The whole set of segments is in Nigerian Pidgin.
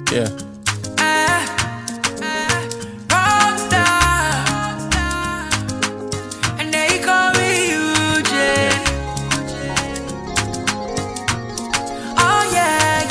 Yeah. And they call me Eugene. Oh yeah,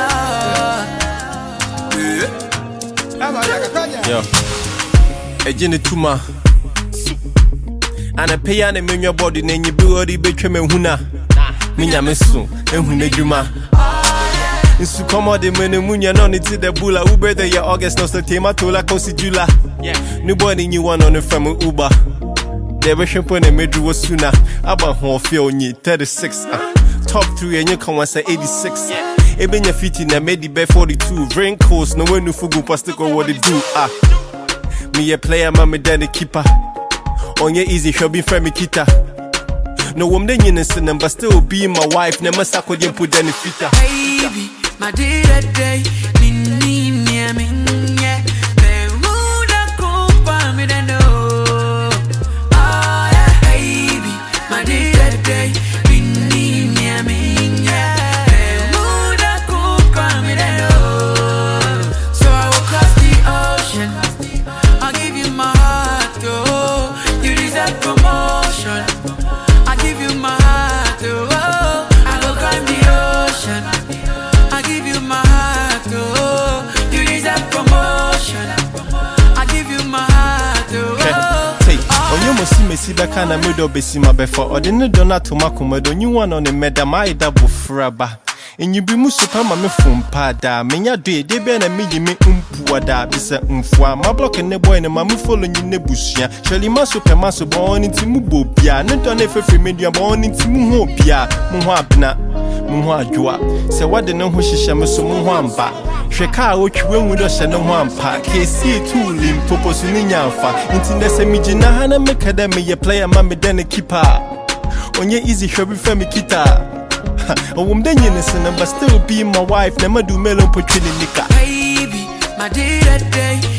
yeah. Yo. Ejini tuma. And a pay and a in your body, then you do all the betray me huna. Minya mesu, ehune juma. Insu komo de mene munya no ni ti the bula Uber the year August no so tema to la kosi jula. Nobody knew one on the from Uber. They were shipping a medru was sooner. Aba ho feel ni 36. Top 3 and you come once 86. Eben your feet in a medi be 42. Wrinkles, no one no fugu pastico what they do. Me a player, mammy daddy keeper. On your easy shall be friend me kita. No woman innocent, but still be my wife. Never suck with you put any fita. Baby, my day that day, so I will cross the ocean. I'll give you my heart, oh, you deserve promotion. I'll give you my heart, oh, I will climb the ocean. I'll give you my heart, oh, you deserve promotion. I'll give you my heart, oh. Take, oh, you must see me see that kind of middle besima before. Or didn't donut to Macomodo, you want on the medamai double fraba. And you be musupa me from pada. Menya do they be na me umpuada. Bisa umfwa. My block and the boy and mamma following you nebusia. Surely my super born into Mubobia. Not on a free media born into Muhopia. Muhabna. Muhajua. Say what the no who she shamus Muhamba. Sheka which when we don't no one pack. KC too lim popos in Yanfa. Into the semijina hana make academy a player mammy then a keeper. On your easy shabby family kita. A woman innocent, but still be my wife. Never do melon portraying nika. Baby, my day that day.